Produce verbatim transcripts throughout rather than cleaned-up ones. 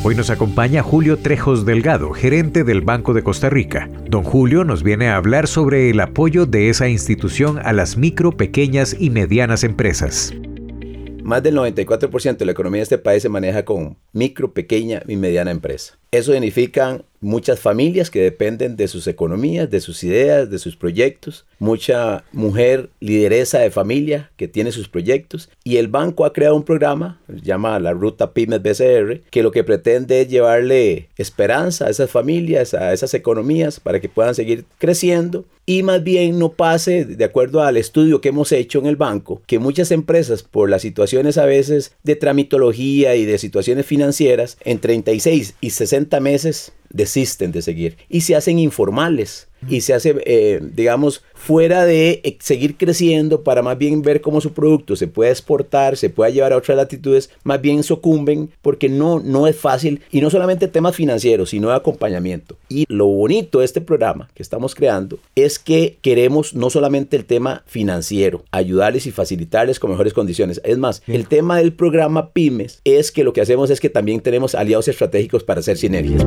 Hoy nos acompaña Julio Trejos Delgado, gerente del Banco de Costa Rica. Don Julio nos viene a hablar sobre el apoyo de esa institución a las micro, pequeñas y medianas empresas. Más del noventa y cuatro por ciento de la economía de este país se maneja con micro, pequeña y mediana empresa. Eso significa muchas familias que dependen de sus economías, de sus ideas, de sus proyectos. Mucha mujer lideresa de familia que tiene sus proyectos. Y el banco ha creado un programa, se llama la Ruta Pymes B C R, que lo que pretende es llevarle esperanza a esas familias, a esas economías, para que puedan seguir creciendo. Y más bien no pase, de acuerdo al estudio que hemos hecho en el banco, que muchas empresas, por las situaciones a veces de tramitología y de situaciones financieras, en treinta y seis y sesenta meses desisten de seguir y se hacen informales y se hace, eh, digamos, fuera de eh, seguir creciendo para más bien ver cómo su producto se puede exportar, se puede llevar a otras latitudes, más bien sucumben porque no, no es fácil, y no solamente temas financieros, sino de acompañamiento. Y lo bonito de este programa que estamos creando es que queremos no solamente el tema financiero, ayudarles y facilitarles con mejores condiciones. Es más, el tema del programa Pymes es que lo que hacemos es que también tenemos aliados estratégicos para hacer sinergias.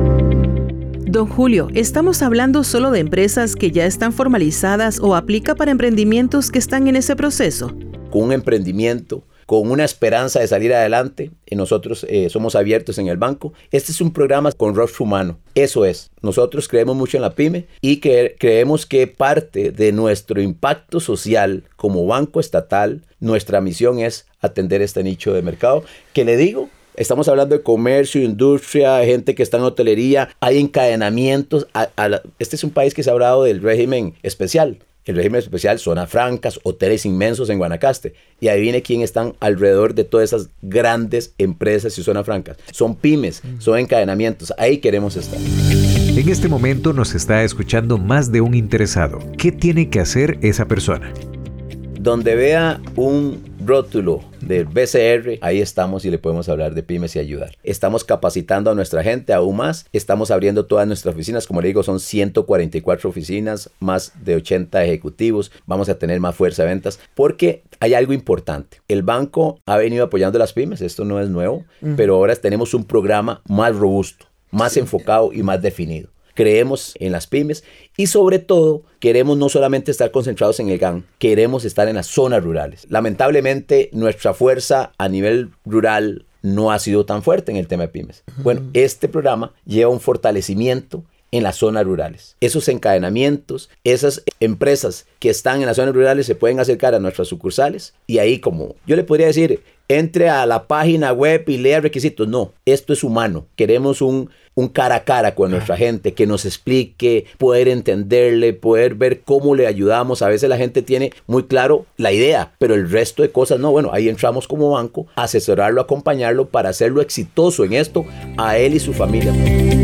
Don Julio, ¿estamos hablando solo de empresas que ya están formalizadas o aplica para emprendimientos que están en ese proceso? Con un emprendimiento, con una esperanza de salir adelante, y nosotros eh, somos abiertos en el banco. Este es un programa con rostro humano. Eso es. Nosotros creemos mucho en la pyme y que creemos que parte de nuestro impacto social como banco estatal, nuestra misión es atender este nicho de mercado que, le digo, estamos hablando de comercio, industria, gente que está en hotelería, hay encadenamientos. A, a la, este es un país que se ha hablado del régimen especial. El régimen especial, zonas francas, hoteles inmensos en Guanacaste. Y ahí viene quién están alrededor de todas esas grandes empresas y zonas francas. Son pymes, son encadenamientos. Ahí queremos estar. En este momento nos está escuchando más de un interesado. ¿Qué tiene que hacer esa persona? Donde vea un rótulo del B C R, ahí estamos y le podemos hablar de pymes y ayudar. Estamos capacitando a nuestra gente aún más. Estamos abriendo todas nuestras oficinas. Como le digo, son ciento cuarenta y cuatro oficinas, más de ochenta ejecutivos. Vamos a tener más fuerza de ventas porque hay algo importante. El banco ha venido apoyando a las pymes. Esto no es nuevo, uh-huh. pero ahora tenemos un programa más robusto, más sí. enfocado y más definido. Creemos en las pymes y sobre todo queremos no solamente estar concentrados en el G A N, queremos estar en las zonas rurales. Lamentablemente nuestra fuerza a nivel rural no ha sido tan fuerte en el tema de pymes. Uh-huh. Bueno, este programa lleva un fortalecimiento en las zonas rurales. Esos encadenamientos, esas empresas que están en las zonas rurales se pueden acercar a nuestras sucursales y ahí, como yo le podría decir, entre a la página web y lea requisitos. No, esto es humano. Queremos un, un cara a cara con nuestra gente que nos explique, poder entenderle, poder ver cómo le ayudamos. A veces la gente tiene muy claro la idea, pero el resto de cosas no. Bueno, ahí entramos como banco a asesorarlo, acompañarlo para hacerlo exitoso en esto a él y su familia.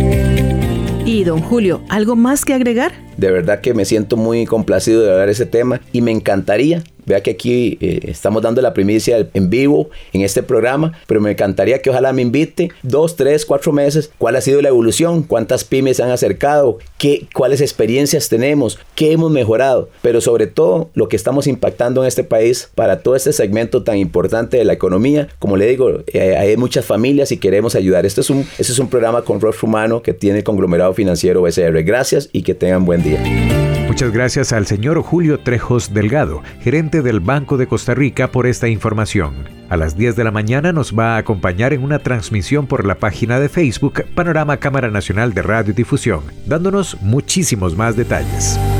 Y don Julio, ¿algo más que agregar? De verdad que me siento muy complacido de hablar de ese tema y me encantaría, vea que aquí eh, estamos dando la primicia en vivo en este programa, pero me encantaría que ojalá me invite dos, tres, cuatro meses, cuál ha sido la evolución, cuántas pymes se han acercado, qué, cuáles experiencias tenemos, qué hemos mejorado, pero sobre todo lo que estamos impactando en este país para todo este segmento tan importante de la economía. Como le digo, eh, hay muchas familias y queremos ayudar. Este es un, este es un programa con rostro humano que tiene el conglomerado financiero B C R. Gracias y que tengan buen día. Muchas gracias al señor Julio Trejos Delgado, gerente del Banco de Costa Rica, por esta información. A las diez de la mañana nos va a acompañar en una transmisión por la página de Facebook Panorama Cámara Nacional de Radio y Difusión, dándonos muchísimos más detalles.